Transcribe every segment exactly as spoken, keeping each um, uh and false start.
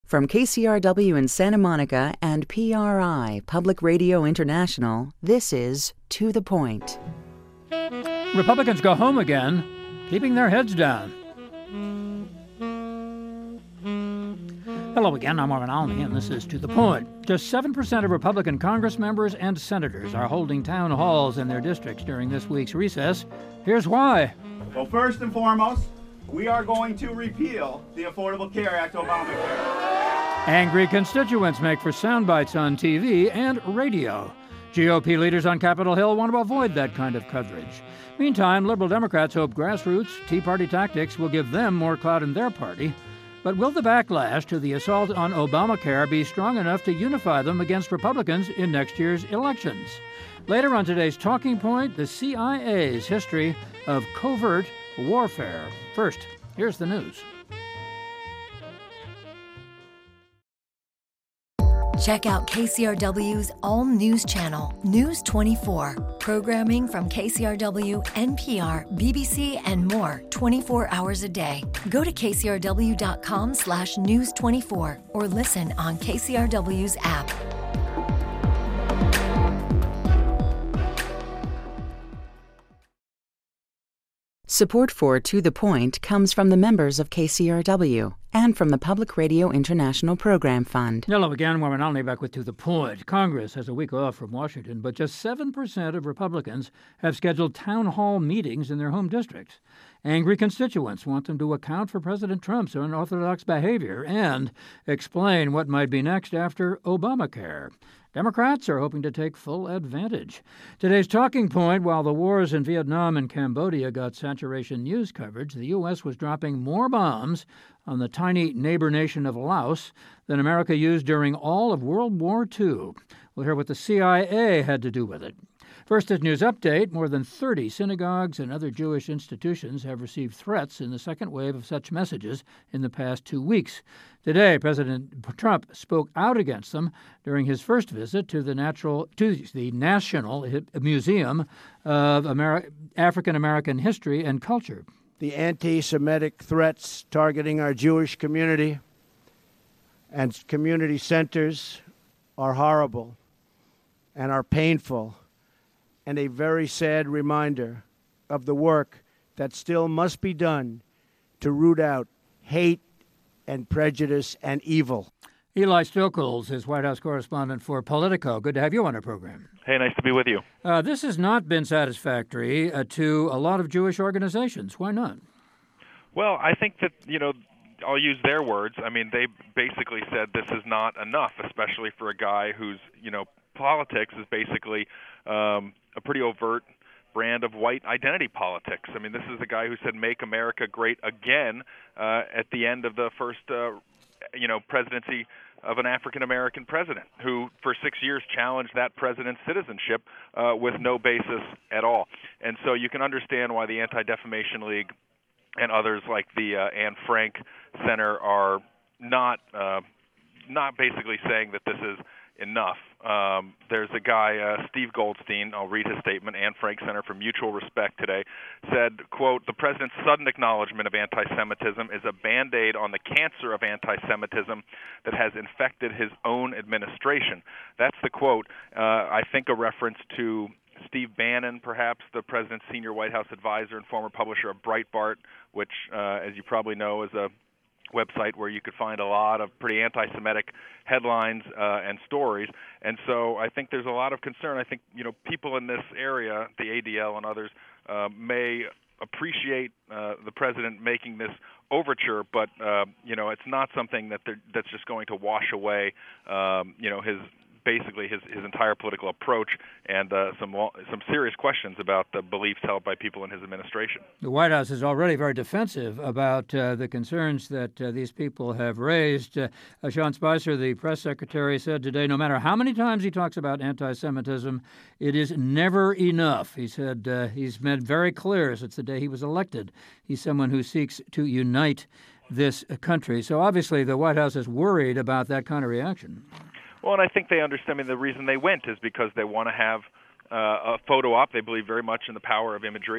From K C R W in Santa Monica and P R I, Public Radio International, this is To the Point. Republicans go home again, keeping their heads down. Hello again, I'm Marvin Almy, and this is To the Point. Just seven percent of Republican Congress members and senators are holding town halls in their districts during this week's recess. Here's why. Well, first and foremost, we are going to repeal the Affordable Care Act, Obamacare. Angry constituents make for sound bites on T V and radio. G O P leaders on Capitol Hill want to avoid that kind of coverage. Meantime, liberal Democrats hope grassroots, Tea Party tactics will give them more clout in their party. But will the backlash to the assault on Obamacare be strong enough to unify them against Republicans in next year's elections? Later on today's Talking Point, the C I A's history of covert warfare. First, here's the news. Check out K C R W's all-news channel, News twenty-four. Programming from K C R W, N P R, B B C, and more twenty-four hours a day. Go to K C R W dot com slash news twenty-four or listen on K C R W's app. Support for To the Point comes from the members of K C R W and from the Public Radio International Program Fund. Hello again, Warren Alney back with To the Point. Congress has a week off from Washington, but just seven percent of Republicans have scheduled town hall meetings in their home districts. Angry constituents want them to account for President Trump's unorthodox behavior and explain what might be next after Obamacare. Democrats are hoping to take full advantage. Today's talking point, while the wars in Vietnam and Cambodia got saturation news coverage, the U S was dropping more bombs on the tiny neighbor nation of Laos than America used during all of World War Two. We'll hear what the C I A had to do with it. First, as news update, more than thirty synagogues and other Jewish institutions have received threats in the second wave of such messages in the past two weeks. Today, President Trump spoke out against them during his first visit to the natural to the National Museum of Ameri- African American History and Culture. The anti-Semitic threats targeting our Jewish community and community centers are horrible and are painful, and a very sad reminder of the work that still must be done to root out hate and prejudice and evil. Eli Stokols is White House correspondent for Politico. Good to have you on our program. Hey, nice to be with you. Uh, this has not been satisfactory uh, to a lot of Jewish organizations. Why not? Well, I think that, you know, I'll use their words. I mean, they basically said this is not enough, especially for a guy whose, you know, politics is basically um, a pretty overt brand of white identity politics. I mean, this is the guy who said, "Make America Great Again," uh, at the end of the first, uh, you know, presidency of an African-American president, who for six years challenged that president's citizenship uh, with no basis at all. And so you can understand why the Anti-Defamation League and others like the uh, Anne Frank Center are not uh, not basically saying that this is enough. Um, there's a guy, uh, Steve Goldstein, I'll read his statement, Anne Frank Center for Mutual Respect today, said, quote, "The president's sudden acknowledgement of anti-Semitism is a Band-Aid on the cancer of anti-Semitism that has infected his own administration." That's the quote. Uh, I think a reference to Steve Bannon, perhaps the president's senior White House advisor and former publisher of Breitbart, which, uh, as you probably know, is a website where you could find a lot of pretty anti-Semitic headlines uh, and stories. And so I think there's a lot of concern. I think, you know, people in this area, the A D L and others, uh, may appreciate uh, the president making this overture, but, uh, you know, it's not something that that's just going to wash away, um, you know, his basically his, his entire political approach and uh, some some serious questions about the beliefs held by people in his administration. The White House is already very defensive about uh, the concerns that uh, these people have raised. Uh, uh, Sean Spicer, the press secretary, said today, no matter how many times he talks about anti-Semitism, it is never enough. He said uh, he's made very clear since the day he was elected. He's someone who seeks to unite this country. So obviously the White House is worried about that kind of reaction. Well, and I think they understand. I mean, the reason they went is because they want to have uh, a photo op. They believe very much in the power of imagery,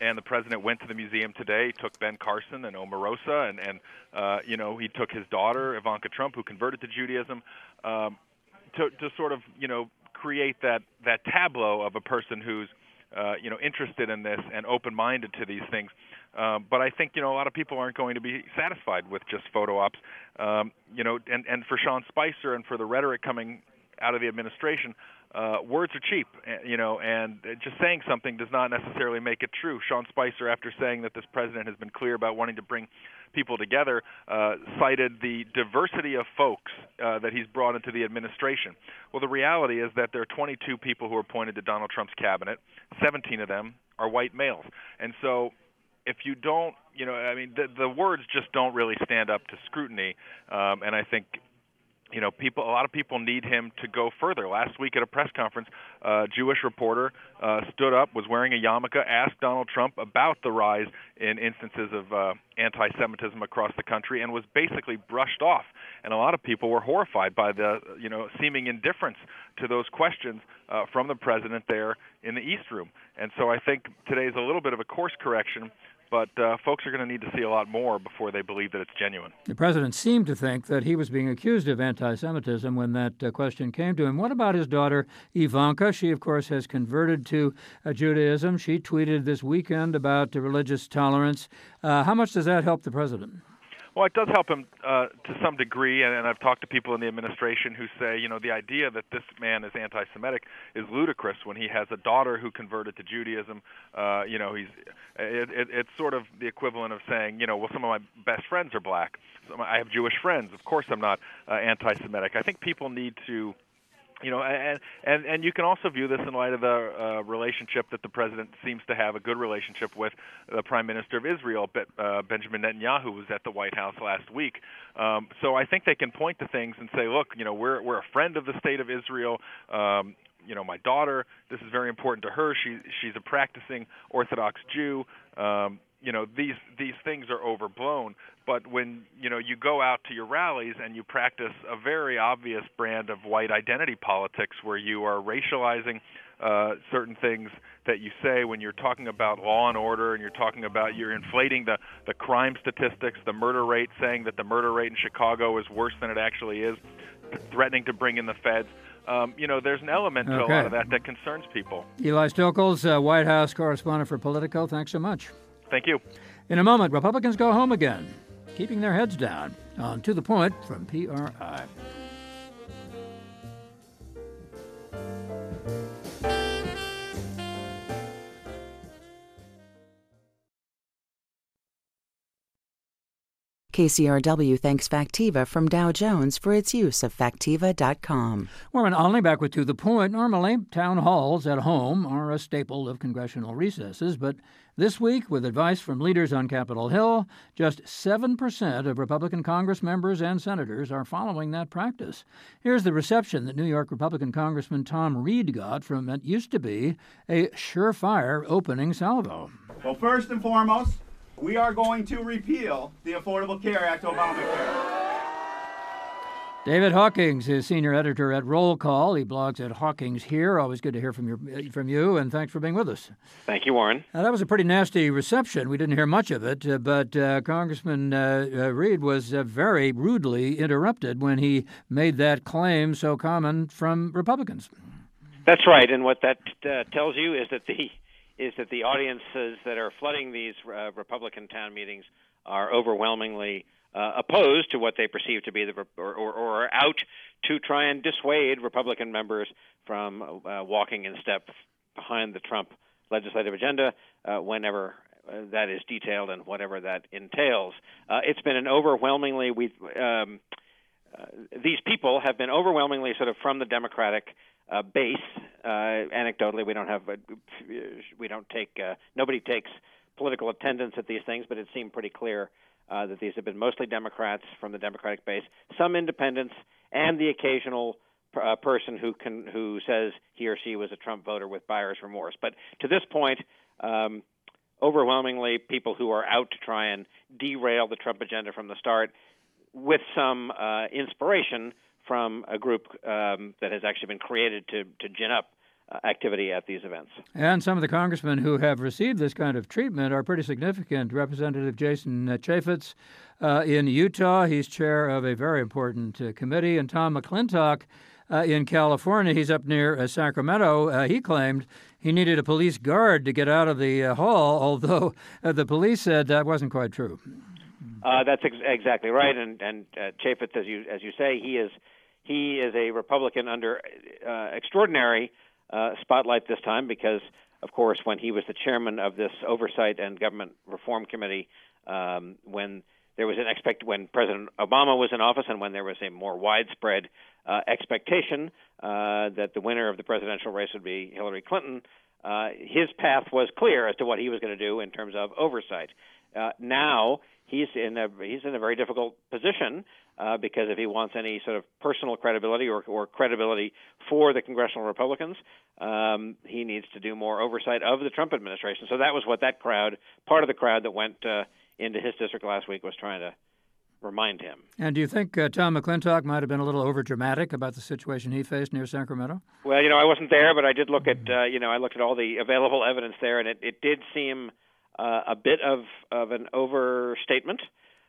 and the president went to the museum today, took Ben Carson and Omarosa, and, and uh, you know, he took his daughter, Ivanka Trump, who converted to Judaism, um, to, to sort of, you know, create that, that tableau of a person who's, uh, you know, interested in this and open-minded to these things. Um, but I think, you know, a lot of people aren't going to be satisfied with just photo ops. Um, you know, and, and for Sean Spicer and for the rhetoric coming out of the administration, uh, words are cheap, you know, and just saying something does not necessarily make it true. Sean Spicer, after saying that this president has been clear about wanting to bring people together, uh, cited the diversity of folks uh, that he's brought into the administration. Well, the reality is that there are twenty-two people who are appointed to Donald Trump's cabinet. seventeen of them are white males. And so if you don't, you know, I mean, the, the words just don't really stand up to scrutiny, um, and I think You know, people. A lot of people need him to go further. Last week at a press conference, a uh, Jewish reporter uh, stood up, was wearing a yarmulke, asked Donald Trump about the rise in instances of uh, anti-Semitism across the country, and was basically brushed off. And a lot of people were horrified by the, you know, seeming indifference to those questions uh, from the president there in the East Room. And so I think today is a little bit of a course correction. But uh, folks are going to need to see a lot more before they believe that it's genuine. The president seemed to think that he was being accused of anti-Semitism when that uh, question came to him. What about his daughter, Ivanka? She, of course, has converted to uh, Judaism. She tweeted this weekend about uh, religious tolerance. Uh, how much does that help the president? Well, it does help him uh, to some degree, and, and I've talked to people in the administration who say, you know, the idea that this man is anti-Semitic is ludicrous when he has a daughter who converted to Judaism. Uh, you know, he's it, it, it's sort of the equivalent of saying, you know, well, some of my best friends are black. So I have Jewish friends. Of course I'm not uh, anti-Semitic. I think people need to You know, and, and and you can also view this in light of the uh, relationship that the president seems to have, a good relationship with the Prime Minister of Israel, uh, Benjamin Netanyahu, who was at the White House last week. Um, so I think they can point to things and say, look, you know, we're we're a friend of the state of Israel. Um, you know, my daughter, this is very important to her. She she's a practicing Orthodox Jew. Um, you know, these these things are overblown. But when, you know, you go out to your rallies and you practice a very obvious brand of white identity politics where you are racializing uh, certain things that you say when you're talking about law and order, and you're talking about, you're inflating the, the crime statistics, the murder rate, saying that the murder rate in Chicago is worse than it actually is, threatening to bring in the feds. Um, you know, there's an element to okay. a lot of that that concerns people. Eli Stokols, uh, White House correspondent for Politico, thanks so much. Thank you. In a moment, Republicans go home again, keeping their heads down. On To the Point from P R I. K C R W thanks Factiva from Dow Jones for its use of Factiva dot com. Warren Olney back with To the Point. Normally, town halls at home are a staple of congressional recesses, but this week, with advice from leaders on Capitol Hill, just seven percent of Republican Congress members and senators are following that practice. Here's the reception that New York Republican Congressman Tom Reed got from what used to be a surefire opening salvo. Well, first and foremost, we are going to repeal the Affordable Care Act, Obamacare. David Hawkins is senior editor at Roll Call. He blogs at Hawkins Here. Always good to hear from, your, from you, and thanks for being with us. Thank you, Warren. Now, that was a pretty nasty reception. We didn't hear much of it, uh, but uh, Congressman uh, uh, Reed was uh, very rudely interrupted when he made that claim so common from Republicans. That's right, and what that uh, tells you is that the is that the audiences that are flooding these uh, Republican town meetings are overwhelmingly uh, opposed to what they perceive to be the or, or, or are out to try and dissuade Republican members from uh, walking in step behind the Trump legislative agenda uh, whenever uh, that is detailed and whatever that entails. Uh, it's been an overwhelmingly we um, uh, these people have been overwhelmingly sort of from the Democratic Uh, base. Uh, anecdotally, we don't have, a, we don't take, uh, nobody takes political attendance at these things, but it seemed pretty clear uh, that these have been mostly Democrats from the Democratic base, some independents, and the occasional uh, person who can, who says he or she was a Trump voter with buyer's remorse. But to this point, um, overwhelmingly people who are out to try and derail the Trump agenda from the start, with some uh, inspiration from a group um, that has actually been created to, to gin up uh, activity at these events. And some of the congressmen who have received this kind of treatment are pretty significant. Representative Jason uh, Chaffetz uh, in Utah, he's chair of a very important uh, committee, and Tom McClintock uh, in California, he's up near uh, Sacramento. Uh, he claimed he needed a police guard to get out of the uh, hall, although uh, the police said that wasn't quite true. Uh, that's ex- exactly right, and and uh, Chaffetz, as you as you say, he is he is a Republican under uh, extraordinary uh, spotlight this time because, of course, when he was the chairman of this Oversight and Government Reform Committee, um, when there was an expect when President Obama was in office, and when there was a more widespread uh, expectation uh, that the winner of the presidential race would be Hillary Clinton, uh, his path was clear as to what he was going to do in terms of oversight. Uh, now he's in a he's in a very difficult position uh, because if he wants any sort of personal credibility or, or credibility for the congressional Republicans, um, he needs to do more oversight of the Trump administration. So that was what that crowd, part of the crowd that went uh, into his district last week, was trying to remind him. And do you think uh, Tom McClintock might have been a little overdramatic about the situation he faced near Sacramento? Well, you know, I wasn't there, but I did look at uh, you know I looked at all the available evidence there, and it, it did seem Uh, a bit of, of an overstatement.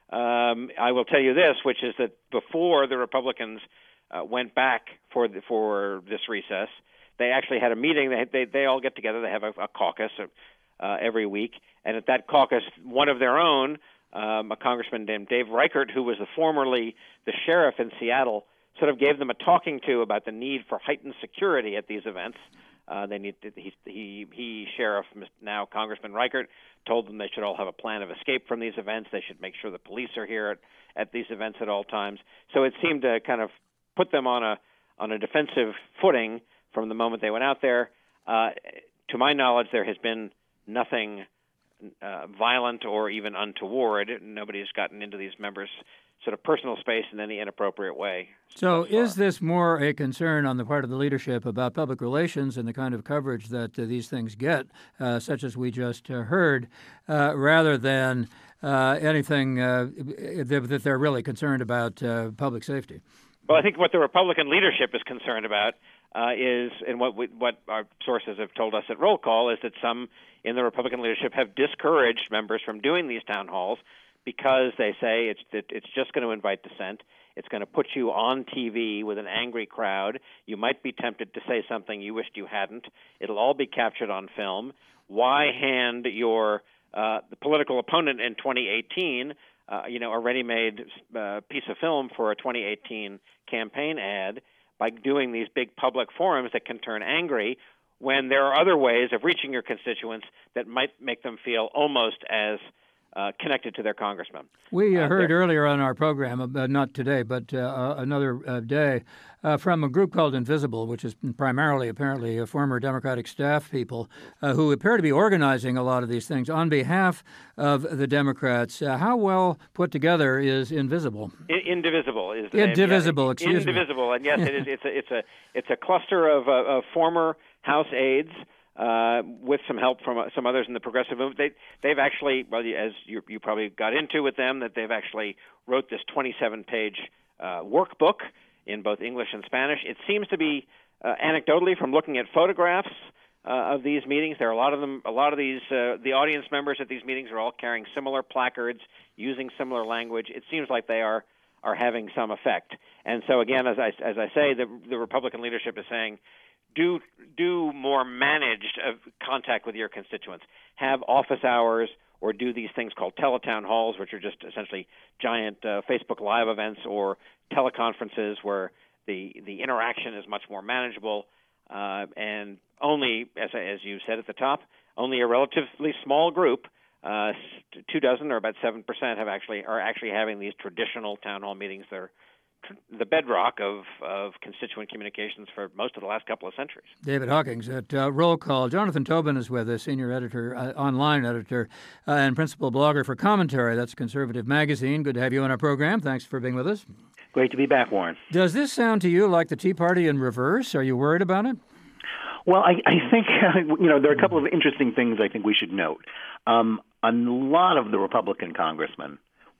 Um, I will tell you this, which is that before the Republicans uh, went back for the, for this recess, they actually had a meeting. They they, they all get together. They have a, a caucus uh, every week, and at that caucus, one of their own, um, a congressman named Dave Reichert, who was the formerly the sheriff in Seattle, sort of gave them a talking to about the need for heightened security at these events. Uh, they need to, he, he, he, sheriff, now Congressman Reichert, told them they should all have a plan of escape from these events. They should make sure the police are here at, at these events at all times. So it seemed to kind of put them on a on a defensive footing from the moment they went out there. Uh, to my knowledge, there has been nothing uh, violent or even untoward. Nobody's gotten into these members' sort of personal space in any inappropriate way. So is this more a concern on the part of the leadership about public relations and the kind of coverage that uh, these things get, uh, such as we just uh, heard, uh, rather than uh, anything uh, that, that they're really concerned about uh, public safety? Well, I think what the Republican leadership is concerned about uh, is, and what we, what our sources have told us at Roll Call, is that some in the Republican leadership have discouraged members from doing these town halls because they say it's that it's just going to invite dissent. It's going to put you on T V with an angry crowd. You might be tempted to say something you wished you hadn't. It'll all be captured on film. Why hand your uh, the political opponent in twenty eighteen, uh, you know, a ready-made uh, piece of film for a twenty eighteen campaign ad by doing these big public forums that can turn angry, when there are other ways of reaching your constituents that might make them feel almost as Uh, connected to their congressman. We uh, uh, heard earlier on our program, uh, not today, but uh, another uh, day, uh, from a group called Invisible, which is primarily, apparently, uh, former Democratic staff people uh, who appear to be organizing a lot of these things on behalf of the Democrats. Uh, how well put together is Invisible? I- Indivisible is the Indivisible, name. Yeah, excuse Indivisible, me. and yes, it is. It's a it's a it's a cluster of, uh, of former House aides. Uh, with some help from uh, some others in the progressive movement. They, they've actually, well, as you, you probably got into with them, that they've actually wrote this twenty-seven page uh, workbook in both English and Spanish. It seems to be, uh, anecdotally, from looking at photographs uh, of these meetings, there are a lot of them. A lot of these, uh, the audience members at these meetings are all carrying similar placards, using similar language. It seems like they are are having some effect. And so, again, as I as I say, the the Republican leadership is saying, Do do more managed uh, contact with your constituents. Have office hours, or do these things called teletown halls, which are just essentially giant uh, Facebook Live events or teleconferences where the the interaction is much more manageable. Uh, and only, as as you said at the top, only a relatively small group, uh, two dozen or about seven percent, have actually are actually having these traditional town hall meetings that are the bedrock of, of constituent communications for most of the last couple of centuries. David Hawkins at uh, Roll Call. Jonathan Tobin is with us, senior editor, uh, online editor, uh, and principal blogger for Commentary. That's Conservative Magazine. Good to have you on our program. Thanks for being with us. Great to be back, Warren. Does this sound to you like the Tea Party in reverse? Are you worried about it? Well, I, I think, uh, you know, there are a couple of interesting things I think we should note. Um, a lot of the Republican congressmen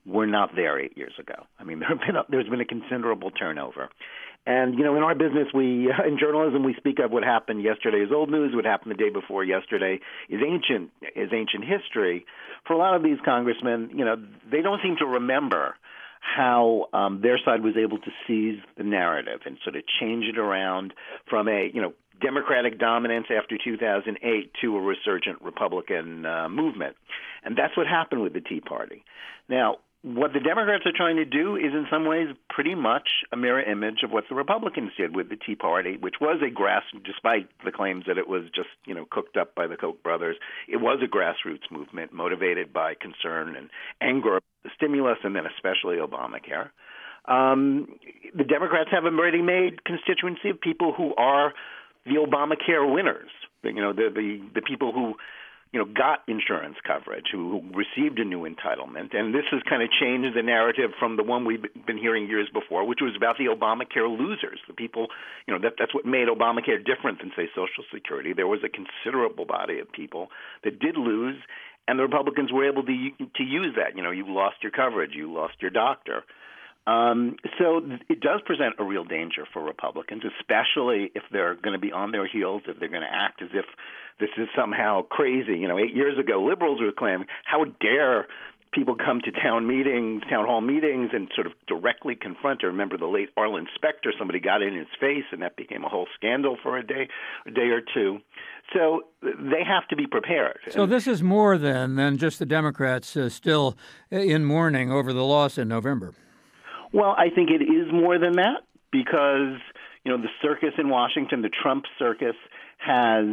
were not there eight years ago. I mean, there have been a, there's been a considerable turnover. And, you know, in our business, we in journalism, we speak of what happened yesterday is old news. What happened the day before yesterday is ancient is ancient history. For a lot of these congressmen, you know, they don't seem to remember how um, their side was able to seize the narrative and sort of change it around from a, you know, Democratic dominance after two thousand eight to a resurgent Republican uh, movement. And that's what happened with the Tea Party. Now, what the Democrats are trying to do is in some ways pretty much a mirror image of what the Republicans did with the Tea Party, which was a grass, despite the claims that it was just, you know, cooked up by the Koch brothers, it was a grassroots movement motivated by concern and anger, stimulus, and then especially Obamacare. Um, the Democrats have already made constituency of people who are the Obamacare winners, you know, the the, the people who, you know, got insurance coverage, who, who received a new entitlement. And this has kind of changed the narrative from the one we've been hearing years before, which was about the Obamacare losers, the people, you know, that, that's what made Obamacare different than, say, Social Security. There was a considerable body of people that did lose, and the Republicans were able to to use that. You know, you lost your coverage, you lost your doctor. Um, so it does present a real danger for Republicans, especially if they're going to be on their heels, if they're going to act as if this is somehow crazy. You know, eight years ago, liberals were claiming, how dare people come to town meetings, town hall meetings, and sort of directly confront. I remember the late Arlen Specter, somebody got in his face, and that became a whole scandal for a day, a day or two. So they have to be prepared. So this is more than, than just the Democrats uh, still in mourning over the loss in November. Well, I think it is more than that because, you know, the circus in Washington, the Trump circus, has,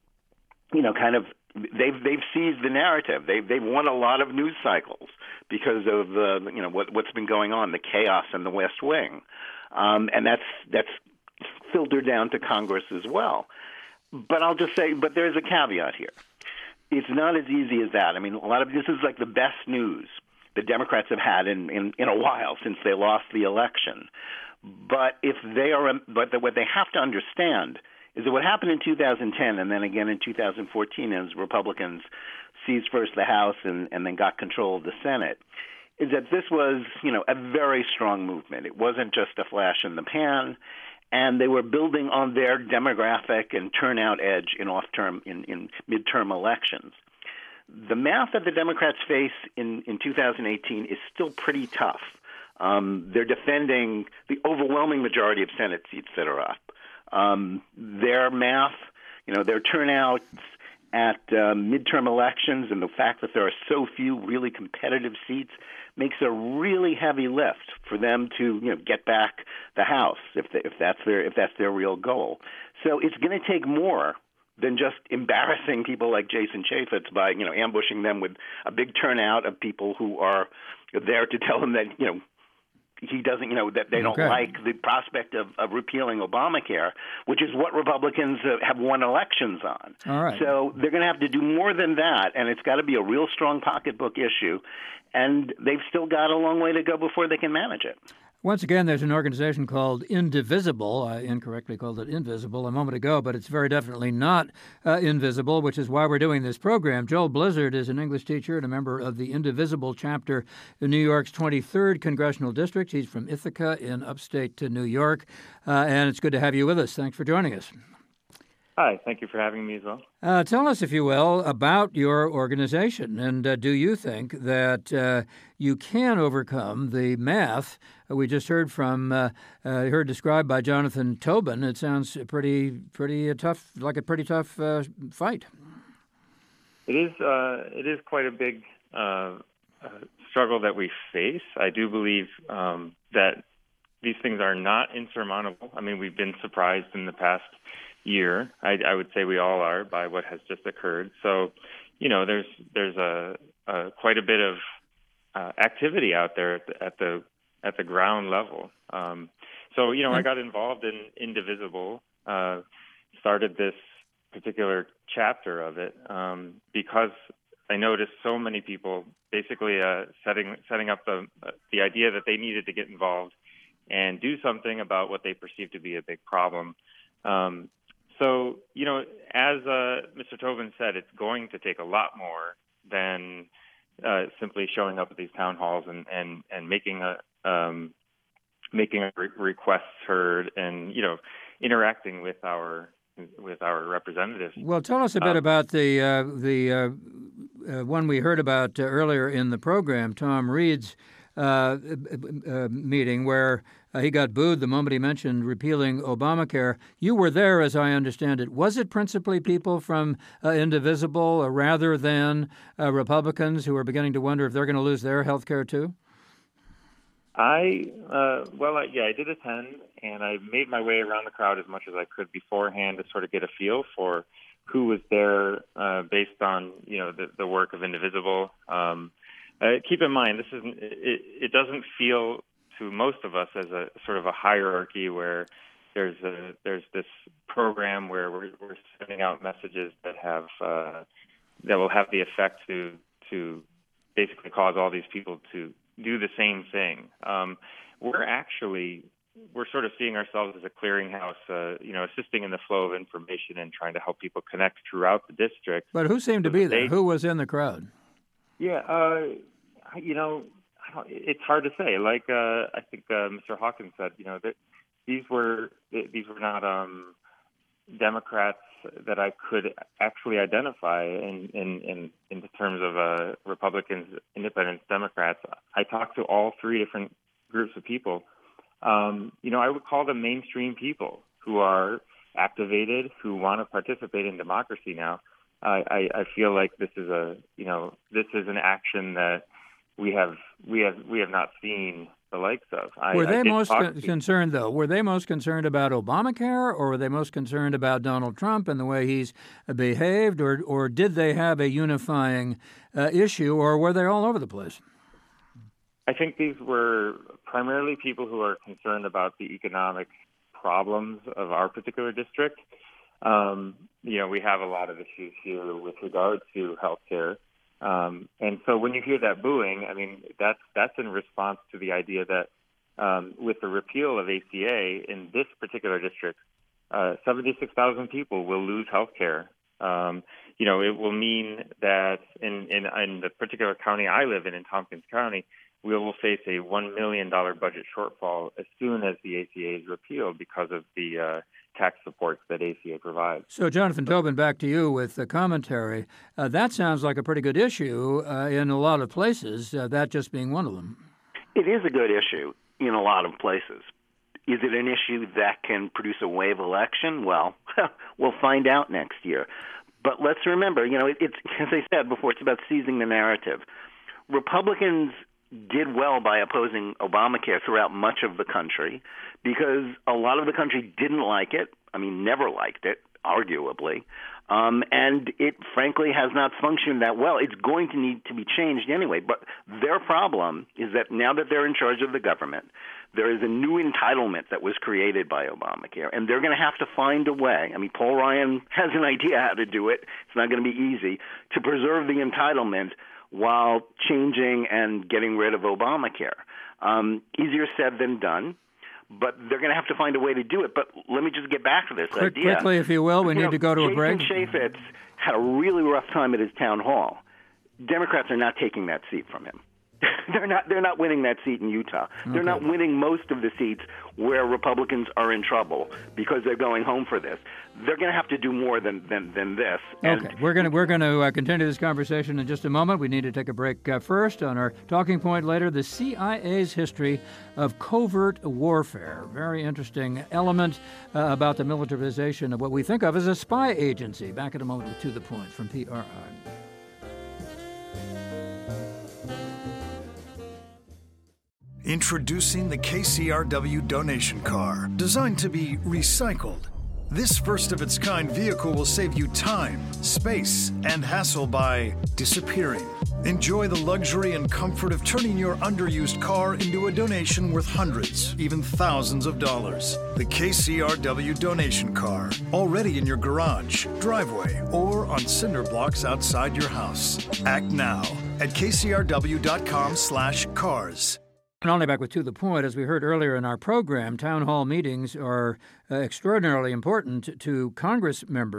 you know, kind of they've they've seized the narrative. They've they've won a lot of news cycles because of the you know what what's been going on, the chaos in the West Wing, um, and that's that's filtered down to Congress as well. But I'll just say, but there's a caveat here. It's not as easy as that. I mean, a lot of this is like the best news the Democrats have had in, in, in a while since they lost the election. But if they are, but the, what they have to understand is that what happened in two thousand ten and then again in two thousand fourteen, as Republicans seized first the House and, and then got control of the Senate, is that this was, you know, a very strong movement. It wasn't just a flash in the pan, and they were building on their demographic and turnout edge in off-term, in, in midterm elections. The math that the Democrats face in, in two thousand eighteen is still pretty tough. Um, they're defending the overwhelming majority of Senate seats that are up. Um, their math, you know, their turnouts at uh, midterm elections and the fact that there are so few really competitive seats makes a really heavy lift for them to, you know, get back the House if they, if that's their if that's their real goal. So it's going to take more than just embarrassing people like Jason Chaffetz by, you know, ambushing them with a big turnout of people who are there to tell him that, you know, he doesn't, you know, that they don't okay. like the prospect of, of repealing Obamacare, which is what Republicans uh, have won elections on. All right. So they're going to have to do more than that, and it's got to be a real strong pocketbook issue, and they've still got a long way to go before they can manage it. Once again, there's an organization called Indivisible. I incorrectly called it Invisible a moment ago, but it's very definitely not uh, invisible, which is why we're doing this program. Joel Blizzard is an English teacher and a member of the Indivisible chapter in New York's twenty-third Congressional District. He's from Ithaca in upstate New York, uh, and it's good to have you with us. Thanks for joining us. Hi, thank you for having me as well. Uh, tell us, if you will, about your organization, and uh, do you think that uh, you can overcome the math we just heard from, uh, uh, heard described by Jonathan Tobin? It sounds pretty, pretty uh, tough, like a pretty tough uh, fight. It is, uh, it is quite a big uh, uh, struggle that we face. I do believe um, that these things are not insurmountable. I mean, we've been surprised in the past year. I, I would say we all are by what has just occurred. So, you know, there's there's a, a quite a bit of uh, activity out there at the, at the at the ground level. Um, so, you know, I got involved in Indivisible, uh, started this particular chapter of it um, because I noticed so many people basically uh, setting setting up the uh, the idea that they needed to get involved and do something about what they perceive to be a big problem. Um, So, you know, as uh, Mister Tobin said, it's going to take a lot more than uh, simply showing up at these town halls and and and making a um, making a re- requests heard, and you know, interacting with our with our representatives. Well, tell us a bit um, about the uh, the uh, uh, one we heard about uh, earlier in the program, Tom Reed's uh, uh, meeting, where uh, he got booed the moment he mentioned repealing Obamacare. You were there, as I understand it. Was it principally people from uh, Indivisible uh, rather than uh, Republicans who are beginning to wonder if they're going to lose their health care too? I, uh, well, I, yeah, I did attend, and I made my way around the crowd as much as I could beforehand to sort of get a feel for who was there uh, based on, you know, the, the work of Indivisible. Um, uh, keep in mind, this isn't, it, it doesn't feel to most of us as a sort of a hierarchy where there's a, there's this program where we're, we're sending out messages that have, uh, that will have the effect to, to basically cause all these people to do the same thing. Um, we're actually, we're sort of seeing ourselves as a clearinghouse, uh, you know, assisting in the flow of information and trying to help people connect throughout the district. But who seemed to be there? They, who was in the crowd? Yeah, uh, you know, I don't, it's hard to say. Like uh, I think uh, Mister Hawkins said, you know, that these were these were not um, Democrats that I could actually identify in in, in, in terms of uh, Republicans, Independents, Democrats. I talked to all three different groups of people. Um, you know, I would call them mainstream people who are activated, who want to participate in democracy now. I, I, I feel like this is a, you know, this is an action that we have we have we have not seen the likes of. I, were they I most con- concerned, though? Were they most concerned about Obamacare, or were they most concerned about Donald Trump and the way he's behaved, or or did they have a unifying uh, issue, or were they all over the place? I think these were primarily people who are concerned about the economic problems of our particular district. Um, you know, we have a lot of issues here with regard to healthcare. Um, and so when you hear that booing, I mean, that's that's in response to the idea that um, with the repeal of A C A in this particular district, uh, seventy-six thousand people will lose health care. Um, you know, it will mean that in, in, in the particular county I live in, in Tompkins County, we will face a one million dollars budget shortfall as soon as the A C A is repealed because of the uh, tax supports that A C A provides. So, Jonathan Tobin, back to you with the commentary. Uh, that sounds like a pretty good issue uh, in a lot of places, uh, that just being one of them. It is a good issue in a lot of places. Is it an issue that can produce a wave election? Well, we'll find out next year. But let's remember, you know, it, it's, as I said before, it's about seizing the narrative. Republicans did well by opposing Obamacare throughout much of the country because a lot of the country didn't like it. I mean, never liked it, arguably. Um, and it, frankly, has not functioned that well. It's going to need to be changed anyway. But their problem is that now that they're in charge of the government, there is a new entitlement that was created by Obamacare, and they're going to have to find a way. I mean, Paul Ryan has an idea how to do it. It's not going to be easy to preserve the entitlement while changing and getting rid of Obamacare. Um, easier said than done, but they're going to have to find a way to do it. But let me just get back to this Quick, idea. Quickly, if you will, we you need know, to go to Jason a break. Chaffetz had a really rough time at his town hall. Democrats are not taking that seat from him. They're not. They're not winning that seat in Utah. They're Okay. not winning most of the seats where Republicans are in trouble because they're going home for this. They're going to have to do more than than, than this. And Okay, we're going to we're going to uh, continue this conversation in just a moment. We need to take a break uh, first. On our talking point later, the C I A's history of covert warfare. Very interesting element uh, about the militarization of what we think of as a spy agency. Back in a moment with To the Point from P R I. Introducing the K C R W donation car, designed to be recycled. This first-of-its-kind vehicle will save you time, space, and hassle by disappearing. Enjoy the luxury and comfort of turning your underused car into a donation worth hundreds, even thousands of dollars. The K C R W donation car, already in your garage, driveway, or on cinder blocks outside your house. Act now at kcrw.com slash cars. And only back with To the Point, as we heard earlier in our program, town hall meetings are uh, extraordinarily important to Congress members.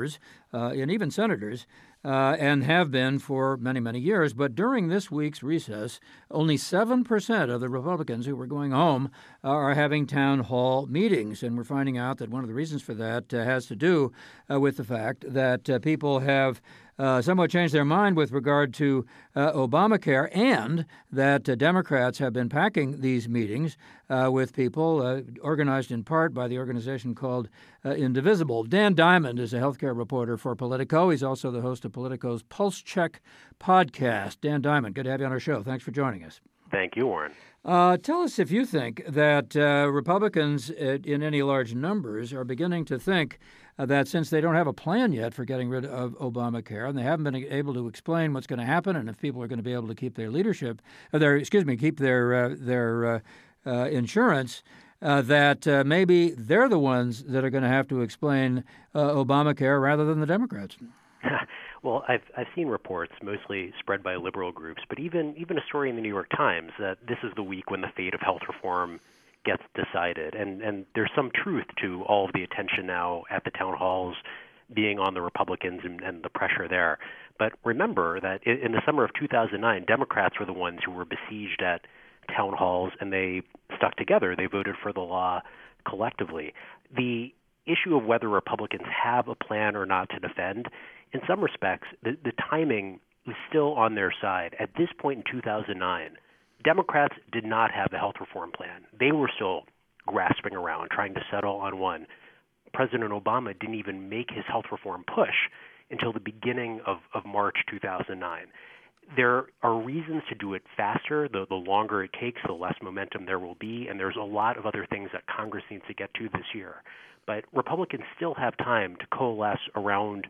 uh, and even senators, uh, and have been for many, many years. But during this week's recess, only seven percent of the Republicans who were going home uh, are having town hall meetings. And we're finding out that one of the reasons for that uh, has to do uh, with the fact that uh, people have Uh, somewhat changed their mind with regard to uh, Obamacare, and that uh, Democrats have been packing these meetings uh, with people uh, organized in part by the organization called uh, Indivisible. Dan Diamond is a healthcare reporter for Politico. He's also the host of Politico's Pulse Check podcast. Dan Diamond, good to have you on our show. Thanks for joining us. Thank you, Warren. Uh, tell us if you think that uh, Republicans uh, in any large numbers are beginning to think uh, that since they don't have a plan yet for getting rid of Obamacare, and they haven't been able to explain what's going to happen, and if people are going to be able to keep their leadership, uh, their excuse me, keep their uh, their uh, uh, insurance, uh, that uh, maybe they're the ones that are going to have to explain uh, Obamacare rather than the Democrats. Well, I've I've seen reports, mostly spread by liberal groups, but even even a story in the New York Times that this is the week when the fate of health reform gets decided. And and there's some truth to all of the attention now at the town halls being on the Republicans and, and the pressure there. But remember that in, in the summer of two thousand nine, Democrats were the ones who were besieged at town halls, and they stuck together. They voted for the law collectively. The issue of whether Republicans have a plan or not to defend, in some respects, the, the timing is still on their side. At this point in two thousand nine, Democrats did not have a health reform plan. They were still grasping around, trying to settle on one. President Obama didn't even make his health reform push until the beginning of, of March two thousand nine. There are reasons to do it faster. The, the longer it takes, the less momentum there will be, and there's a lot of other things that Congress needs to get to this year. But Republicans still have time to coalesce around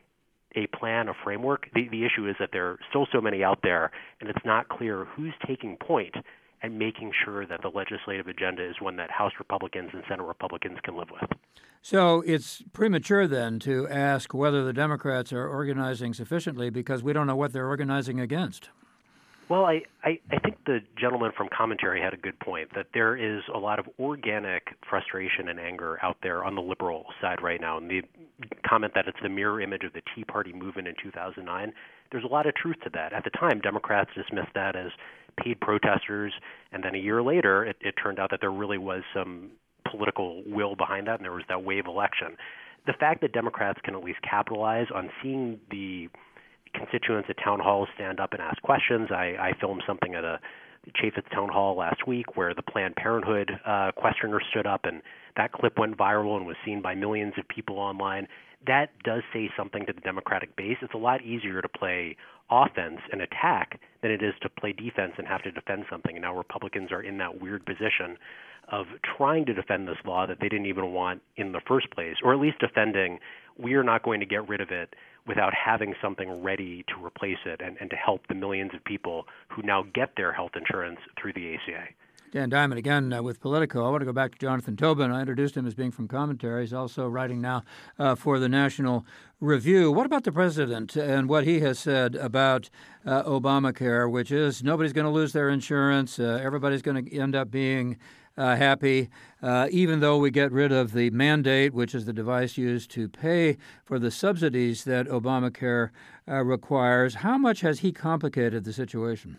a plan, a framework. The, the issue is that there are still so many out there, and it's not clear who's taking point and making sure that the legislative agenda is one that House Republicans and Senate Republicans can live with. So it's premature then to ask whether the Democrats are organizing sufficiently because we don't know what they're organizing against. Well, I, I, I think the gentleman from commentary had a good point, that there is a lot of organic frustration and anger out there on the liberal side right now. And the comment that it's the mirror image of the Tea Party movement in two thousand nine, there's a lot of truth to that. At the time, Democrats dismissed that as paid protesters, and then a year later, it, it turned out that there really was some political will behind that, and there was that wave election. The fact that Democrats can at least capitalize on seeing the constituents at town halls stand up and ask questions. I, I filmed something at a Chaffetz town hall last week where the Planned Parenthood uh, questioner stood up, and that clip went viral and was seen by millions of people online. That does say something to the Democratic base. It's a lot easier to play offense and attack than it is to play defense and have to defend something. And now Republicans are in that weird position of trying to defend this law that they didn't even want in the first place, or at least defending, we are not going to get rid of it without having something ready to replace it and, and to help the millions of people who now get their health insurance through the A C A. Dan Diamond again uh, with Politico. I want to go back to Jonathan Tobin. I introduced him as being from Commentary. He's also writing now uh, for the National Review. What about the president and what he has said about uh, Obamacare, which is nobody's going to lose their insurance, uh, everybody's going to end up being Uh, happy, uh, even though we get rid of the mandate, which is the device used to pay for the subsidies that Obamacare uh, requires. How much has he complicated the situation?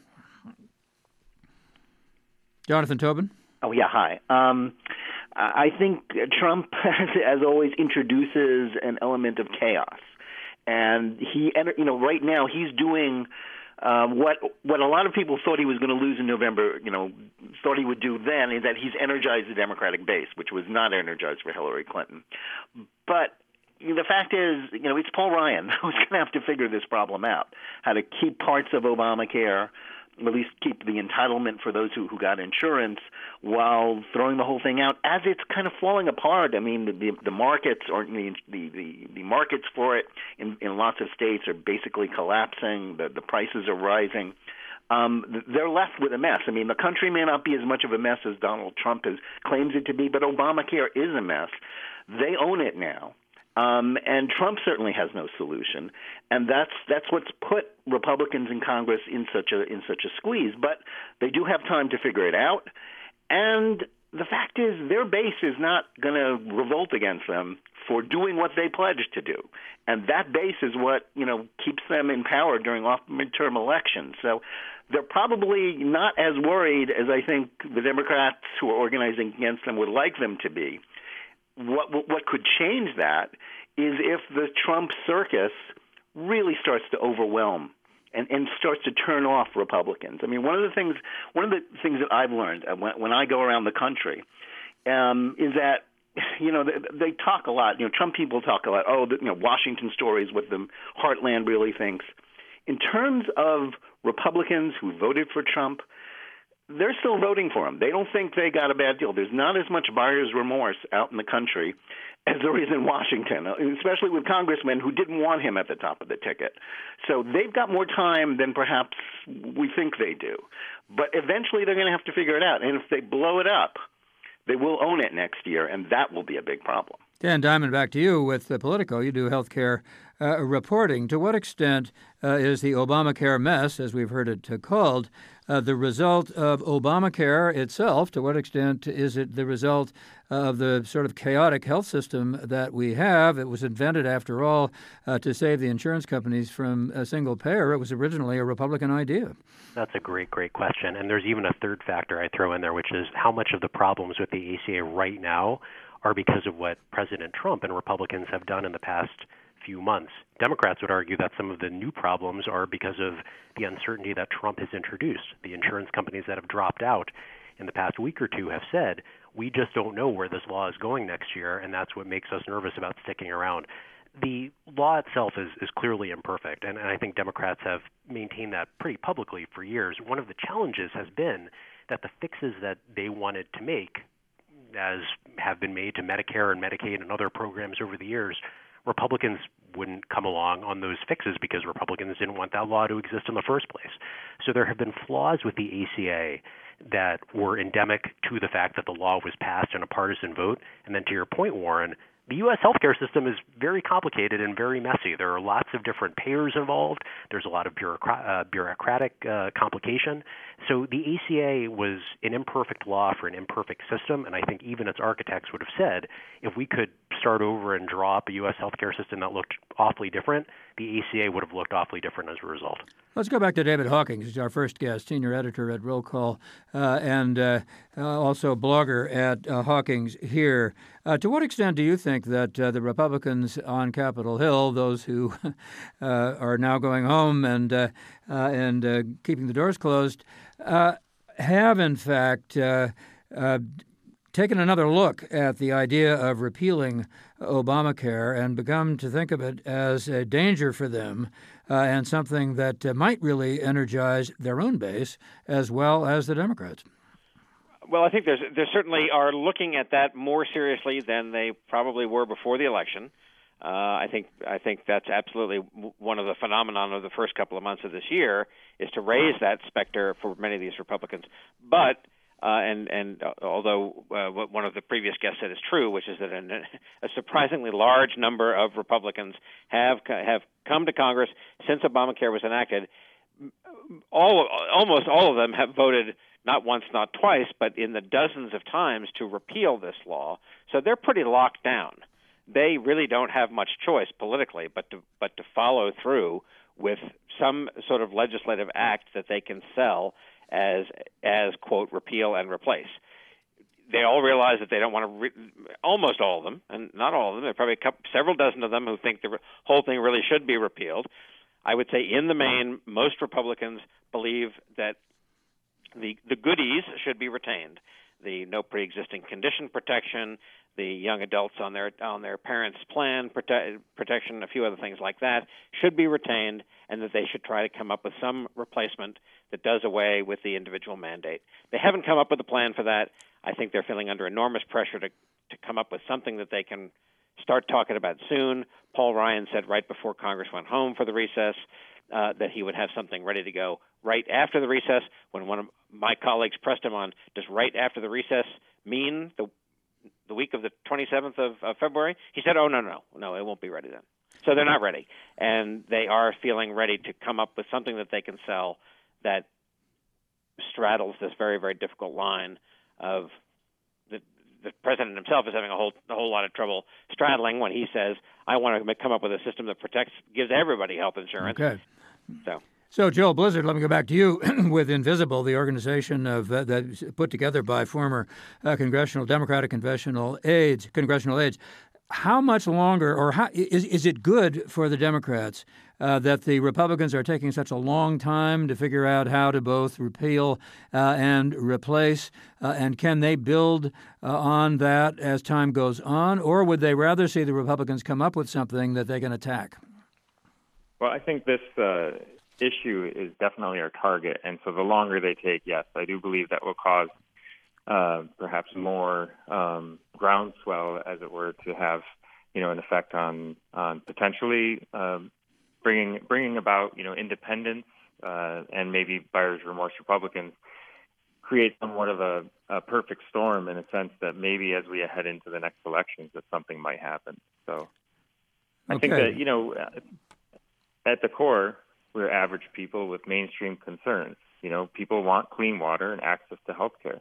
Jonathan Tobin? Oh, yeah, hi. Um, I think Trump, as always, introduces an element of chaos. And he, you know, right now he's doing Uh, what what a lot of people thought he was going to lose in November, you know, thought he would do then, is that he's energized the Democratic base, which was not energized for Hillary Clinton. But you know, the fact is, you know, it's Paul Ryan who's going to have to figure this problem out, how to keep parts of Obamacare, at least keep the entitlement for those who, who got insurance, while throwing the whole thing out as it's kind of falling apart. I mean, the the, the markets or the, the the markets for it in, in lots of states are basically collapsing. The the prices are rising. Um, they're left with a mess. I mean, the country may not be as much of a mess as Donald Trump has, claims it to be, but Obamacare is a mess. They own it now. Um, and Trump certainly has no solution, and that's that's what's put Republicans in Congress in such a in such a squeeze. But they do have time to figure it out, and the fact is their base is not going to revolt against them for doing what they pledged to do. And that base is what, you know, keeps them in power during off midterm elections. So they're probably not as worried as I think the Democrats who are organizing against them would like them to be. What what could change that is if the Trump circus really starts to overwhelm and, and starts to turn off Republicans. I mean, one of the things one of the things that I've learned when, when I go around the country um, is that, you know, they, they talk a lot. You know, Trump people talk a lot. Oh, the, you know, Washington stories, what the heartland really thinks. In terms of Republicans who voted for Trump, they're still voting for him. They don't think they got a bad deal. There's not as much buyer's remorse out in the country as there is in Washington, especially with congressmen who didn't want him at the top of the ticket. So they've got more time than perhaps we think they do. But eventually they're going to have to figure it out. And if they blow it up, they will own it next year, and that will be a big problem. Dan Diamond, back to you with uh, Politico. You do healthcare uh, reporting. To what extent uh, is the Obamacare mess, as we've heard it uh, called, uh, the result of Obamacare itself? To what extent is it the result of the sort of chaotic health system that we have? It was invented, after all, uh, to save the insurance companies from a single payer. It was originally a Republican idea. That's a great, great question. And there's even a third factor I throw in there, which is how much of the problems with the A C A right now are because of what President Trump and Republicans have done in the past few months. Democrats would argue that some of the new problems are because of the uncertainty that Trump has introduced. The insurance companies that have dropped out in the past week or two have said, we just don't know where this law is going next year, and that's what makes us nervous about sticking around. The law itself is, is clearly imperfect, and, and I think Democrats have maintained that pretty publicly for years. One of the challenges has been that the fixes that they wanted to make, as have been made to Medicare and Medicaid and other programs over the years, Republicans wouldn't come along on those fixes because Republicans didn't want that law to exist in the first place. So there have been flaws with the A C A that were endemic to the fact that the law was passed in a partisan vote. And then to your point, Warren, the U S healthcare system is very complicated and very messy. There are lots of different payers involved. There's a lot of bureaucrat, uh, bureaucratic uh, complication. So the A C A was an imperfect law for an imperfect system, and I think even its architects would have said, if we could start over and draw up a U S healthcare system that looked awfully different, the A C A would have looked awfully different as a result. Let's go back to David Hawkins, who's our first guest, senior editor at Roll Call, uh, and uh, also blogger at uh, Hawkins here. Uh, to what extent do you think that uh, the Republicans on Capitol Hill, those who uh, are now going home and uh, uh, and uh, keeping the doors closed, uh, have in fact uh, uh, taken another look at the idea of repealing Obamacare and begun to think of it as a danger for them uh, and something that uh, might really energize their own base as well as the Democrats? Well, I think there's there certainly are looking at that more seriously than they probably were before the election. Uh, I think I think that's absolutely one of the phenomenon of the first couple of months of this year is to raise that specter for many of these Republicans. But uh, and and uh, although uh, what one of the previous guests said is true, which is that an, a surprisingly large number of Republicans have have come to Congress since Obamacare was enacted. All almost all of them have voted not once, not twice, but in the dozens of times to repeal this law. So they're pretty locked down. They really don't have much choice politically but to but to follow through with some sort of legislative act that they can sell as, as quote, repeal and replace. They all realize that they don't want to re- – almost all of them, and not all of them. There are probably a couple, several dozen of them who think the re- whole thing really should be repealed. I would say in the main, most Republicans believe that the the goodies should be retained. The no pre-existing condition protection, the young adults on their on their parents' plan prote- protection, a few other things like that should be retained, and that they should try to come up with some replacement that does away with the individual mandate. They haven't come up with a plan for that. I think they're feeling under enormous pressure to to come up with something that they can start talking about soon. Paul Ryan said right before Congress went home for the recess uh, that he would have something ready to go right after the recess. When one of my colleagues pressed him on, does right after the recess mean the the week of the twenty-seventh of, of February? He said, oh, no, no, no, it won't be ready then. So they're not ready. And they are feeling ready to come up with something that they can sell that straddles this very, very difficult line of the president himself is having a whole a whole lot of trouble straddling when he says, "I want to come up with a system that protects, gives everybody health insurance." Okay. So. So, Joel Blizzard, let me go back to you with Invisible, the organization of uh, that's put together by former uh, congressional Democratic congressional aides. Congressional aides. How much longer, or how, is is it good for the Democrats uh, that the Republicans are taking such a long time to figure out how to both repeal uh, and replace? Uh, and can they build uh, on that as time goes on, or would they rather see the Republicans come up with something that they can attack? Well, I think this uh, issue is definitely our target, and so the longer they take, yes, I do believe that will cause uh, perhaps more um, groundswell, as it were, to have you know an effect on on potentially um, bringing bringing about you know independence uh, and maybe buyer's remorse Republicans create somewhat of a, a perfect storm in a sense that maybe as we head into the next elections that something might happen. So I okay. think that you know at the core, we're average people with mainstream concerns. You know, people want clean water and access to health care.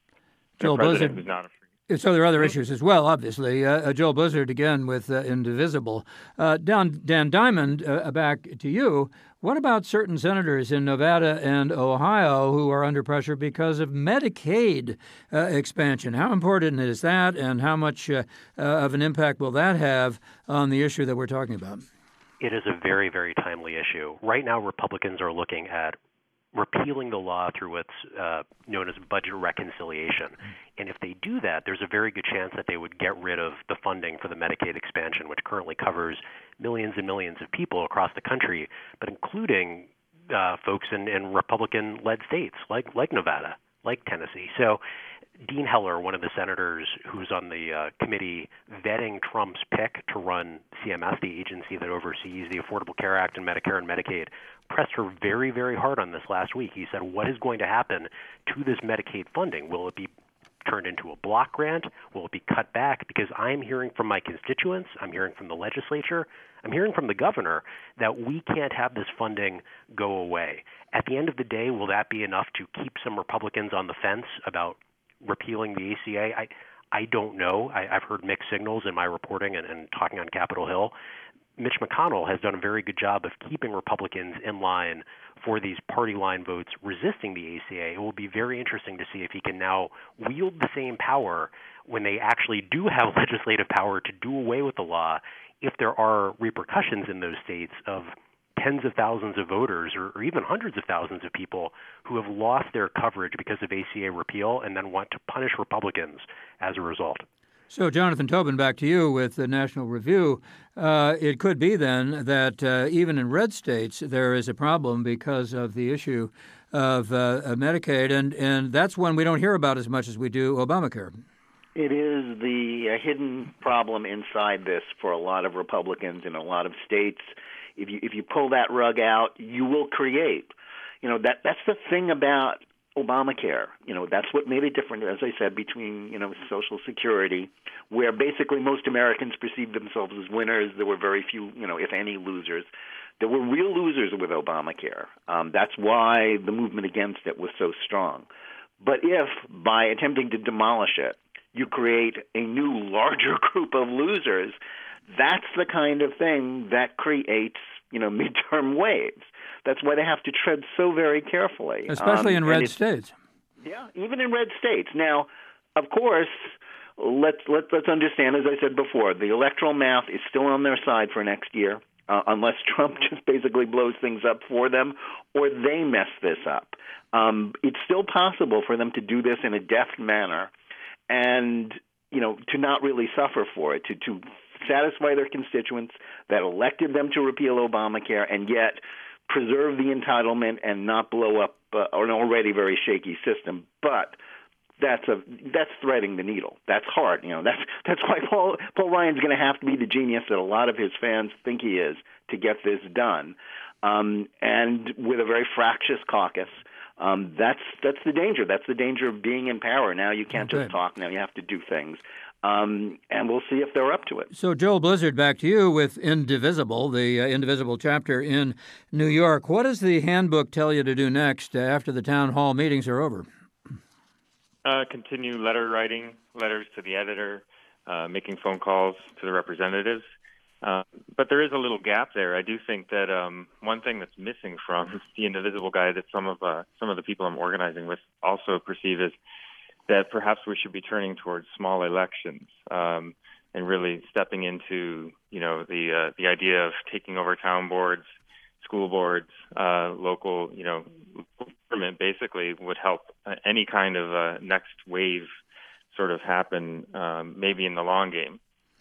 Joel Blizzard. Who's not a So there are other issues as well, obviously. Uh, Joel Blizzard, again, with uh, Indivisible. Uh, Dan, Dan Diamond, uh, back to you. What about certain senators in Nevada and Ohio who are under pressure because of Medicaid uh, expansion? How important is that, and how much uh, uh, of an impact will that have on the issue that we're talking about? It is a very, very timely issue. Right now, Republicans are looking at repealing the law through what's uh, known as budget reconciliation. And if they do that, there's a very good chance that they would get rid of the funding for the Medicaid expansion, which currently covers millions and millions of people across the country, but including uh, folks in, in Republican-led states like, like Nevada, like Tennessee. So Dean Heller, one of the senators who's on the uh, committee vetting Trump's pick to run C M S, the agency that oversees the Affordable Care Act and Medicare and Medicaid, pressed her very, very hard on this last week. He said, what is going to happen to this Medicaid funding? Will it be turned into a block grant? Will it be cut back? Because I'm hearing from my constituents, I'm hearing from the legislature, I'm hearing from the governor that we can't have this funding go away. At the end of the day, will that be enough to keep some Republicans on the fence about repealing the A C A? I, I don't know. I, I've heard mixed signals in my reporting and, and talking on Capitol Hill. Mitch McConnell has done a very good job of keeping Republicans in line for these party line votes resisting the A C A. It will be very interesting to see if he can now wield the same power when they actually do have legislative power to do away with the law, if there are repercussions in those states of tens of thousands of voters or, or even hundreds of thousands of people who have lost their coverage because of A C A repeal and then want to punish Republicans as a result. So, Jonathan Tobin, back to you with the National Review. Uh, it could be then that uh, even in red states there is a problem because of the issue of uh, Medicaid, and, and that's one we don't hear about as much as we do Obamacare. It is the uh, hidden problem inside this for a lot of Republicans in a lot of states. If you if you pull that rug out, you will create. You know, that that's the thing about Obamacare. You know, that's what made it different, as I said, between, you know, Social Security, where basically most Americans perceived themselves as winners. There were very few, you know, if any, losers. There were real losers with Obamacare. Um, that's why the movement against it was so strong. But if, by attempting to demolish it, you create a new, larger group of losers, that's the kind of thing that creates, you know, midterm waves. That's why they have to tread so very carefully. Especially um, in red states. Yeah, even in red states. Now, of course, let's, let's, let's understand, as I said before, the electoral math is still on their side for next year, uh, unless Trump just basically blows things up for them or they mess this up. Um, it's still possible for them to do this in a deft manner and, you know, to not really suffer for it, to, to satisfy their constituents that elected them to repeal Obamacare and yet preserve the entitlement and not blow up uh, an already very shaky system. But that's a that's threading the needle. That's hard. You know, that's that's why Paul Paul Ryan's going to have to be the genius that a lot of his fans think he is to get this done. Um, and with a very fractious caucus, um, that's that's the danger. That's the danger of being in power. Now you can't okay. just talk. Now you have to do things. Um, and we'll see if they're up to it. So, Joel Blizzard, back to you with Indivisible, the uh, Indivisible chapter in New York. What does the handbook tell you to do next uh, after the town hall meetings are over? Uh, continue letter writing, letters to the editor, uh, making phone calls to the representatives. Uh, but there is a little gap there. I do think that um, one thing that's missing from the Indivisible Guide that some of uh, some of the people I'm organizing with also perceive is that perhaps we should be turning towards small elections um, and really stepping into, you know, the uh, the idea of taking over town boards, school boards, uh, local, you know, government basically would help uh, any kind of uh, next wave sort of happen, um, maybe in the long game.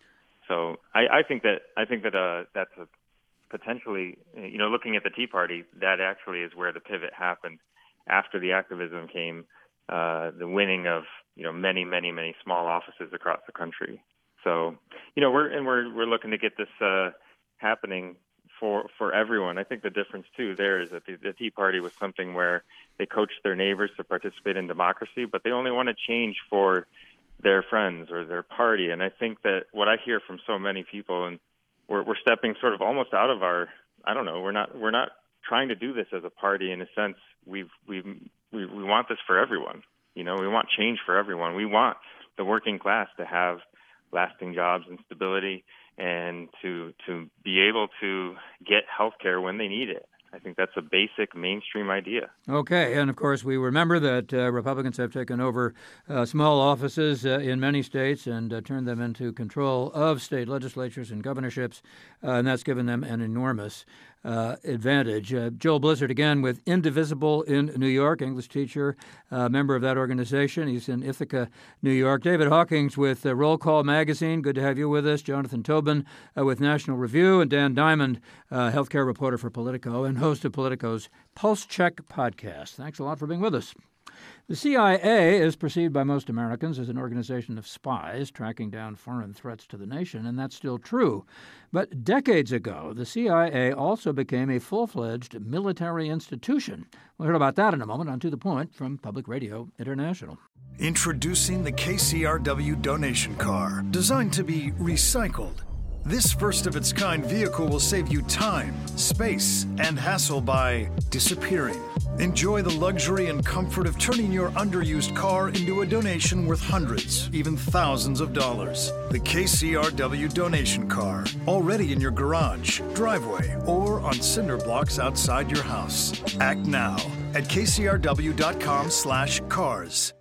So I, I think that I think that uh, that's a potentially, you know, looking at the Tea Party, that actually is where the pivot happened after the activism came, uh, the winning of, you know, many, many, many small offices across the country. So, you know, we're and we're we're looking to get this uh, happening for for everyone. I think the difference too there is that the, the Tea Party was something where they coached their neighbors to participate in democracy, but they only want to change for their friends or their party. And I think that what I hear from so many people, and we're, we're stepping sort of almost out of our, I don't know, we're not we're not trying to do this as a party in a sense. We've we've we, we want this for everyone. You know, we want change for everyone. We want the working class to have lasting jobs and stability, and to to be able to get health care when they need it. I think that's a basic mainstream idea. Okay, and of course we remember that uh, Republicans have taken over uh, small offices uh, in many states and uh, turned them into control of state legislatures and governorships, uh, and that's given them an enormous uh, advantage. Uh, Joel Blizzard again with Indivisible in New York, English teacher, uh, member of that organization. He's in Ithaca, New York. David Hawkins with uh, Roll Call Magazine. Good to have you with us. Jonathan Tobin uh, with National Review, and Dan Diamond, uh, healthcare reporter for Politico and host of Politico's Pulse Check podcast. Thanks a lot for being with us. The C I A is perceived by most Americans as an organization of spies tracking down foreign threats to the nation, and that's still true. But decades ago, the C I A also became a full-fledged military institution. We'll hear about that in a moment on To the Point from Public Radio International. Introducing the K C R W donation car, designed to be recycled. This first-of-its-kind vehicle will save you time, space, and hassle by disappearing. Enjoy the luxury and comfort of turning your underused car into a donation worth hundreds, even thousands of dollars. The K C R W donation car, already in your garage, driveway, or on cinder blocks outside your house. Act now at kcrw.com slash cars.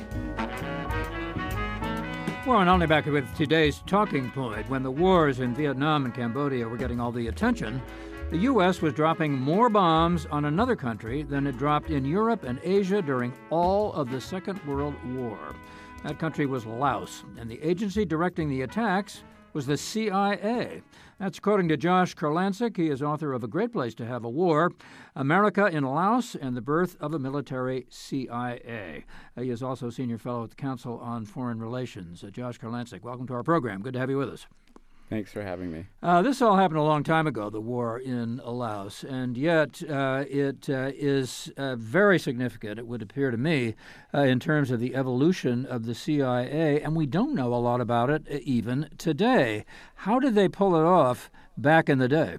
Well, and only back with today's talking point. When the wars in Vietnam and Cambodia were getting all the attention, the U S was dropping more bombs on another country than it dropped in Europe and Asia during all of the Second World War. That country was Laos, and the agency directing the attacks was the C I A. That's according to Josh Kurlansik. He is author of A Great Place to Have a War, America in Laos and the Birth of a Military C I A. Uh, he is also senior fellow at the Council on Foreign Relations. Uh, Josh Kurlansik, welcome to our program. Good to have you with us. Thanks for having me. Uh, this all happened a long time ago, the war in Laos, and yet uh, it uh, is uh, very significant, it would appear to me, uh, in terms of the evolution of the C I A, and we don't know a lot about it uh, even today. How did they pull it off back in the day?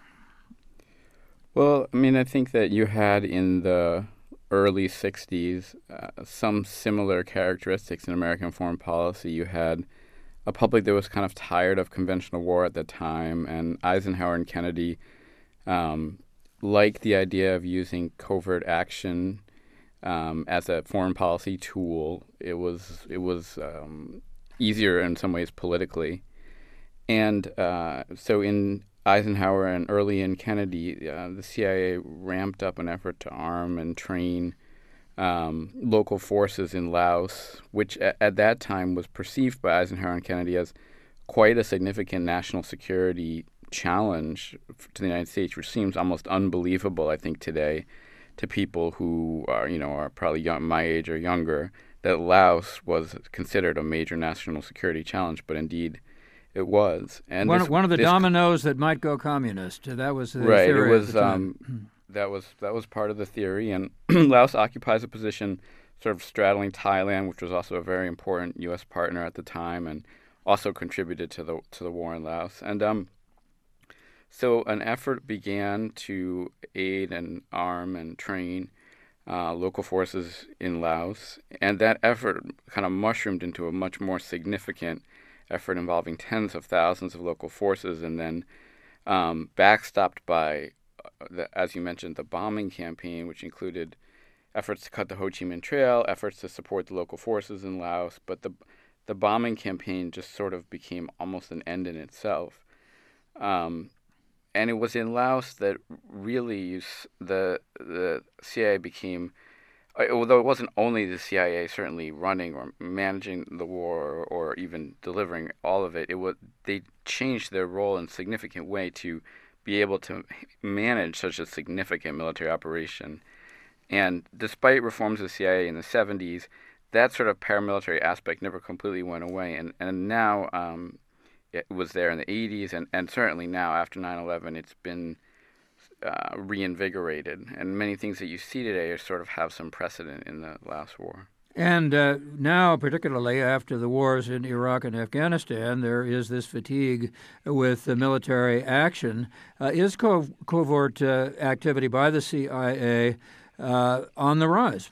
Well, I mean, I think that you had in the early sixties uh, some similar characteristics in American foreign policy. You had a public that was kind of tired of conventional war at the time, and Eisenhower and Kennedy um, liked the idea of using covert action um, as a foreign policy tool. It was it was um, easier in some ways politically, and uh, so in Eisenhower and early in Kennedy, uh, the C I A ramped up an effort to arm and train Um, local forces in Laos, which a- at that time was perceived by Eisenhower and Kennedy as quite a significant national security challenge to the United States, which seems almost unbelievable, I think, today to people who are, you know, are probably young, my age or younger, that Laos was considered a major national security challenge, but indeed it was. And one, this, one of the this, dominoes that might go communist. That was the right, theory it was, at the time. Um, That was that was part of the theory, and Laos occupies a position sort of straddling Thailand, which was also a very important U S partner at the time, and also contributed to the to the war in Laos. And um, so an effort began to aid and arm and train uh, local forces in Laos, and that effort kind of mushroomed into a much more significant effort involving tens of thousands of local forces, and then um, backstopped by, uh, the, as you mentioned, the bombing campaign, which included efforts to cut the Ho Chi Minh Trail, efforts to support the local forces in Laos, but the the bombing campaign just sort of became almost an end in itself. Um, and it was in Laos that really you, the the C I A became, although it wasn't only the C I A certainly running or managing the war or, or even delivering all of it, it was they changed their role in a significant way to be able to manage such a significant military operation. And despite reforms of the C I A in the seventies, that sort of paramilitary aspect never completely went away. And, and now um, it was there in the eighties, and, and certainly now after nine eleven, it's been uh, reinvigorated. And many things that you see today are sort of have some precedent in the Laos War. And uh, now, particularly after the wars in Iraq and Afghanistan, there is this fatigue with the military action. Uh, is co- covert uh, activity by the C I A uh, on the rise?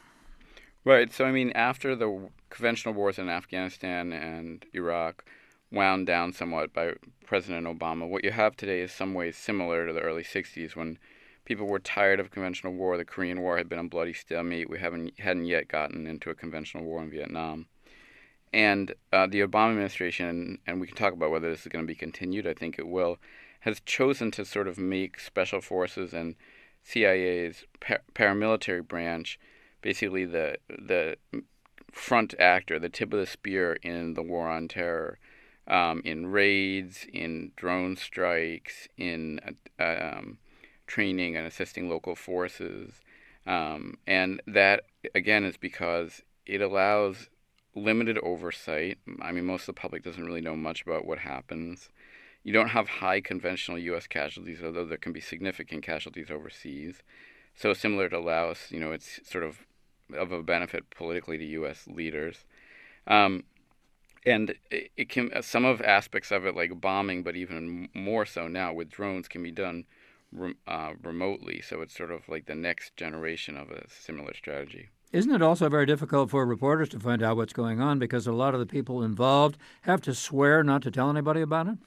Right. So, I mean, after the conventional wars in Afghanistan and Iraq wound down somewhat by President Obama, what you have today is some ways similar to the early sixties when people were tired of conventional war. The Korean War had been a bloody stalemate. We haven't hadn't yet gotten into a conventional war in Vietnam. And uh, the Obama administration, and we can talk about whether this is going to be continued, I think it will, has chosen to sort of make special forces and C I A's par- paramilitary branch basically the the front actor, the tip of the spear in the war on terror, um, in raids, in drone strikes, in uh, um, training and assisting local forces. Um, and that, again, is because it allows limited oversight. I mean, most of the public doesn't really know much about what happens. You don't have high conventional U S casualties, although there can be significant casualties overseas. So similar to Laos, you know, it's sort of of a benefit politically to U S leaders. Um, and it, it can, some of aspects of it, like bombing, but even more so now with drones, can be done re- uh, remotely. So it's sort of like the next generation of a similar strategy. Isn't it also very difficult for reporters to find out what's going on because a lot of the people involved have to swear not to tell anybody about it?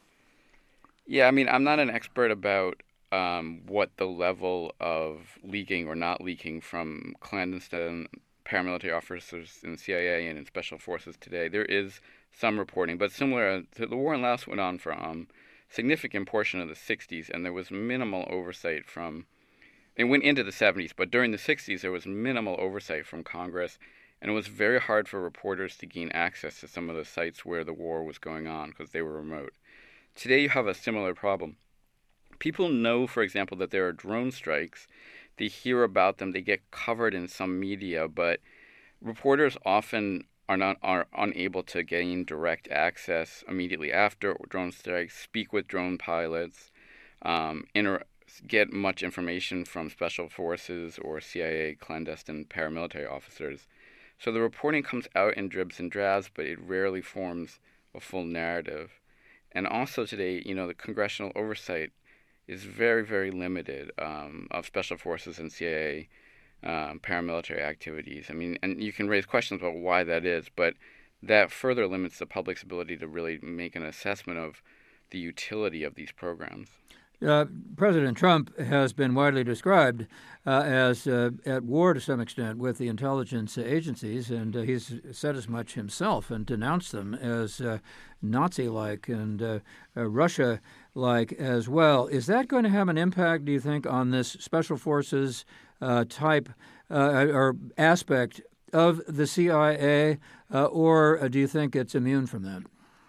Yeah, I mean, I'm not an expert about um, what the level of leaking or not leaking from clandestine paramilitary officers in the C I A and in special forces today. There is some reporting, but similar to the war in Laos went on for um, a significant portion of the sixties, and there was minimal oversight from, it went into the seventies, but during the sixties there was minimal oversight from Congress, and it was very hard for reporters to gain access to some of the sites where the war was going on because they were remote. Today you have a similar problem. People know, for example, that there are drone strikes. They hear about them. They get covered in some media, but reporters often are not are unable to gain direct access immediately after drone strikes, speak with drone pilots, um, inter- get much information from special forces or C I A clandestine paramilitary officers. So the reporting comes out in dribs and drabs, but it rarely forms a full narrative. And also today, you know, the congressional oversight is very, very limited um, of special forces and C I A um, paramilitary activities. I mean, and you can raise questions about why that is, but that further limits the public's ability to really make an assessment of the utility of these programs. Uh, President Trump has been widely described uh, as uh, at war to some extent with the intelligence agencies, and uh, he's said as much himself and denounced them as uh, Nazi-like and uh, uh, Russia-like as well. Is that going to have an impact, do you think, on this special forces uh, type uh, or aspect of the C I A, uh, or do you think it's immune from that?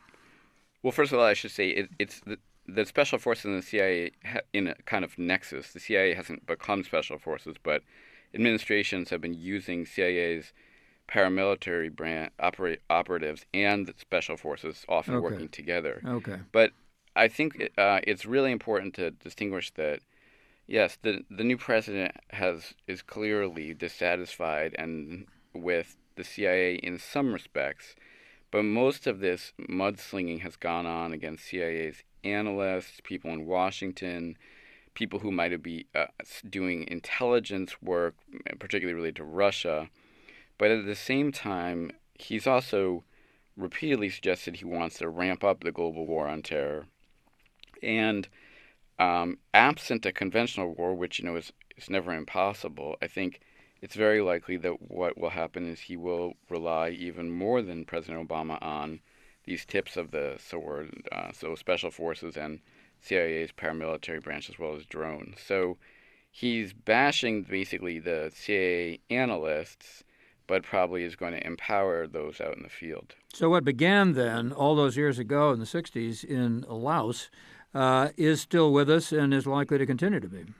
Well, first of all, I should say it, it's the The special forces and the C I A ha- in a kind of nexus. The C I A hasn't become special forces, but administrations have been using C I A's paramilitary brand oper- operatives and the special forces, often Okay. working together. Okay. But I think it, uh, it's really important to distinguish that, yes, the the new president has is clearly dissatisfied and with the C I A in some respects, but most of this mudslinging has gone on against C I A's analysts, people in Washington, people who might be uh, doing intelligence work, particularly related to Russia. But at the same time, he's also repeatedly suggested he wants to ramp up the global war on terror. And um, absent a conventional war, which, you know, is, is never impossible, I think it's very likely that what will happen is he will rely even more than President Obama on these tips of the sword, uh, so special forces and C I A's paramilitary branch, as well as drones. So he's bashing basically the C I A analysts, but probably is going to empower those out in the field. So what began then, all those years ago in the sixties in Laos, uh, is still with us and is likely to continue to be.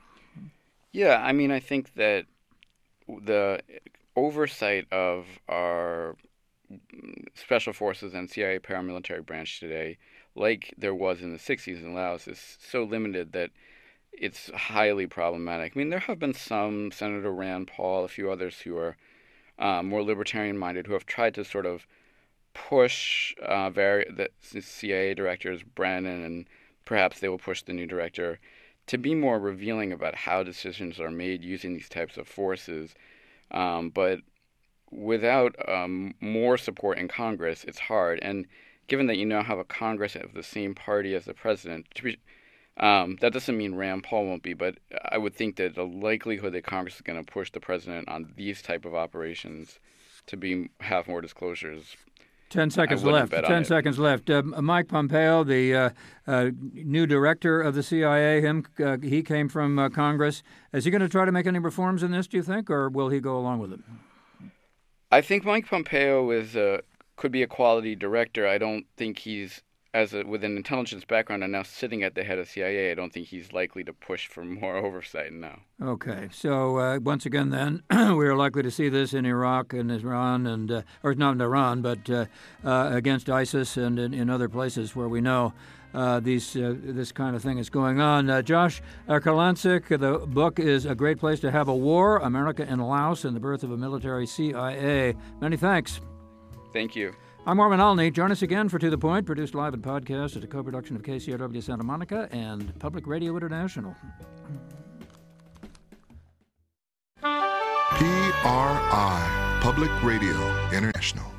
Yeah, I mean, I think that the oversight of our special forces and C I A paramilitary branch today, like there was in the sixties in Laos, is so limited that it's highly problematic. I mean, there have been some, Senator Rand Paul, a few others who are uh, more libertarian-minded, who have tried to sort of push uh, vari- the C I A directors, Brennan, and perhaps they will push the new director, to be more revealing about how decisions are made using these types of forces. Um, but without um, more support in Congress, it's hard. And given that you now have a Congress of the same party as the president, to be, um, that doesn't mean Rand Paul won't be, but I would think that the likelihood that Congress is going to push the president on these type of operations to be have more disclosures. Ten seconds left. Ten seconds left. Uh, Mike Pompeo, the uh, uh, new director of the C I A, him uh, he came from uh, Congress. Is he going to try to make any reforms in this, do you think, or will he go along with it? I think Mike Pompeo is a, could be a quality director. I don't think he's, as a, with an intelligence background and now sitting at the head of C I A, I don't think he's likely to push for more oversight now. Okay. So uh, once again, then, we are likely to see this in Iraq and Iran, and uh, or not in Iran, but uh, uh, against ISIS and in, in other places where we know uh, these uh, this kind of thing is going on. Uh, Josh uh, Kurlantzick, the book is A Great Place to Have a War, America in Laos and the Birth of a Military C I A. Many thanks. Thank you. I'm Marvin Alney. Join us again for To The Point, produced live and podcast as a co-production of K C R W Santa Monica and Public Radio International. P R I, Public Radio International.